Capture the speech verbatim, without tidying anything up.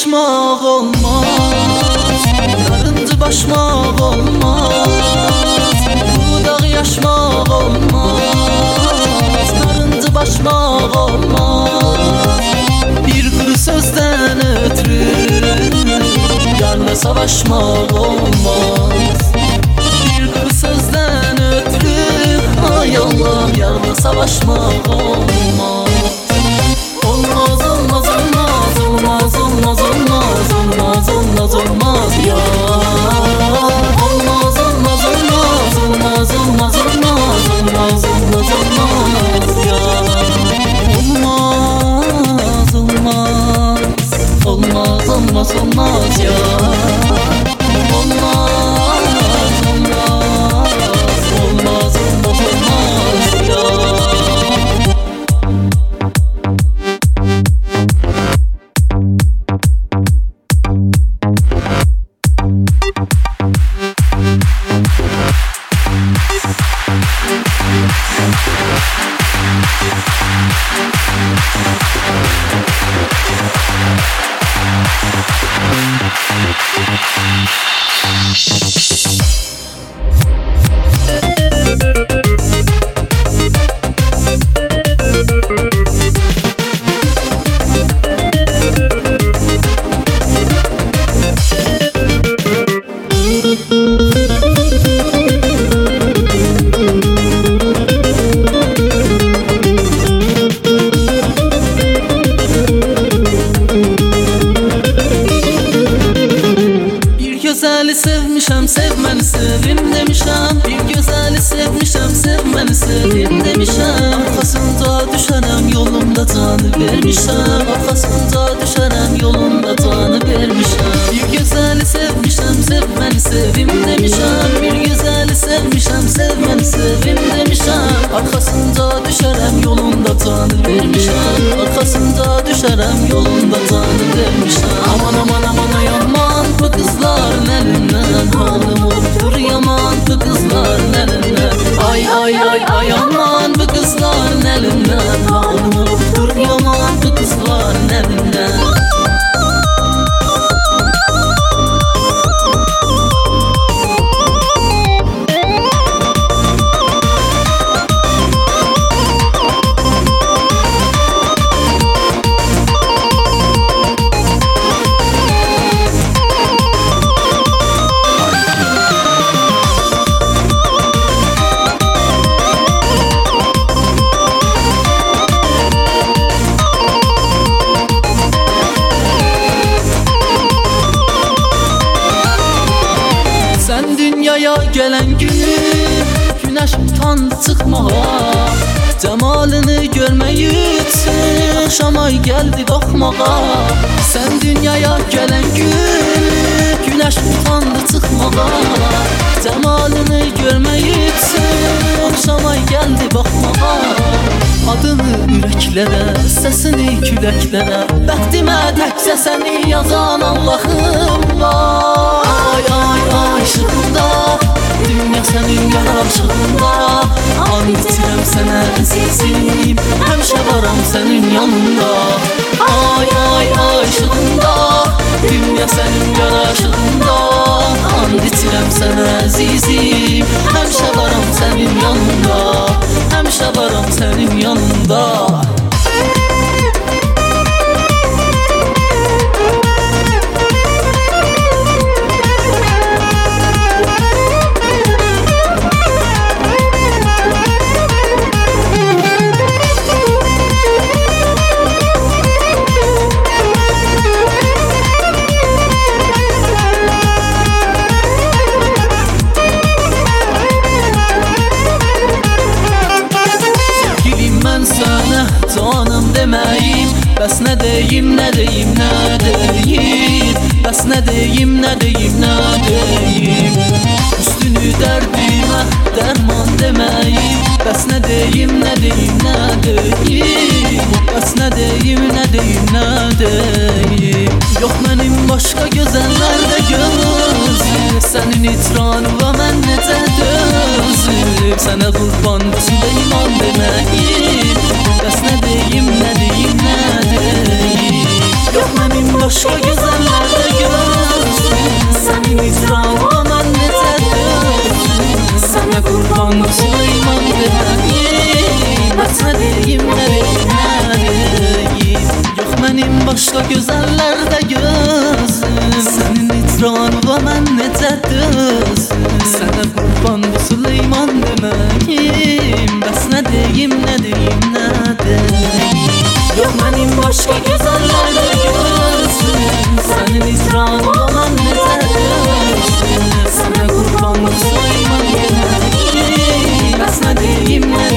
başmaq olmaz, narıncı başmaq olmaz, budaq yaşmaq olmaz, narıncı başmaq olmaz. Bir quru sözdən ötürü yarla savaşmaq olmaz. Bir quru sözdən ötürü ay Allah yarla savaşmaq olmaz. Olmaz olmaz olmaz olmaz olmaz olmaz olmaz olmaz olmaz ya. Olmaz olmaz olmaz olmaz olmaz olmaz olmaz olmaz olmaz ya. Olmaz olmaz olmaz olmaz olmaz ya. Olmaz olmaz olmaz olmaz olmaz ya. Gözəli sevmişəm, sevməni sevim demişəm. Bir gözəli sevmişəm, sevməni sevim demişəm. Arxasında düşərəm, yolumda canı vermişəm. Arxasında düşərəm, yolumda canı vermişəm. Bir gözəli sevmişəm, sevməni sevim demişəm. Bir gözəli sevmişəm, sevməni sevim demişəm. Arxasında düşərəm, yolumda canı vermişəm. Arxasında düşərəm, yolumda canı vermişəm. Aman aman aman ay aman bu qızların əlindən halım olubdur yaman bu qızların əlindən. Ay ay ay ay aman bu qızların əlindən halım olubdur yaman bu qızların əlindən. Dünyaya gelen günü güneş utandı çıkmağa. Cemalını görmeyi üçün akşam ay geldi kalkmağa. Sen dünyaya gelen günü güneş utandı çıkmağa. Cemalını görmeyi üçün akşam ay geldi bakmağa. Adını ürəklərə, səsini küləklərə, bəxtimə təkcə səni yazan Allahım var. Ay ay ay işığında, dünya sənin yaraşığında. An itirəm sənə əzizim, həmişə varam sənin yanında. Ay ay ay işığında, dünya sənin yaraşığında. An itirəm sənə əzizim, həmişə varam sənin yanında. Həmişə varam sənin yanında. Canım deməyim, bəs nə deyim, nə deyim, nə deyim. Bəs nə deyim, nə deyim, nə deyim. Üstünü dərdimə dərman deməyim. Bəs nə deyim, nə deyim, nə deyim. Bəs nə deyim, nə deyim, nə deyim. Yox mənim başqa gözəllərdə gözüm, sənin itiranına mən necə dözüm. Sənə qurban içində iman deməyim. Bəs nə deyim, nə deyim, nə deyim. Yox mənim başqa gözəllərdə başka gözellerde gözüm. Senin itranı ve ben necə dözüm. Sana kurban bu Süleyman demeyim. Bəs ne deyim, ne deyim, ne deyim. Yok benim başka gözellerde gözüm. Senin itranı ve ben necə dözüm. Sana kurban bu Süleyman demeyim. Bəs ne deyim, ne